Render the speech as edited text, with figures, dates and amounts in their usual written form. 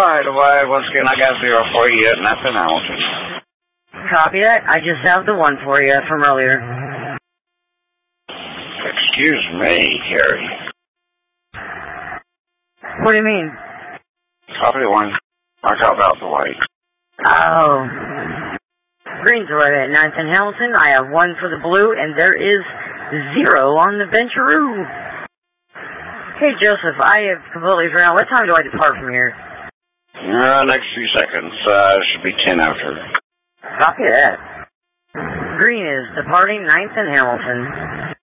Alright, well, once again, I got 0 for you at nothing else. Copy that. I just have the 1 for you from earlier. Excuse me, Carrie. What do you mean? Copy 1. I got out the way. Oh. Green's right at 9th and Hamilton. I have 1 for the blue, and there is 0 on the Venturoo. Hey, Joseph, I have completely forgotten. What time do I depart from here? Next few seconds. Should be 10 after. Copy that. Green is departing 9th and Hamilton.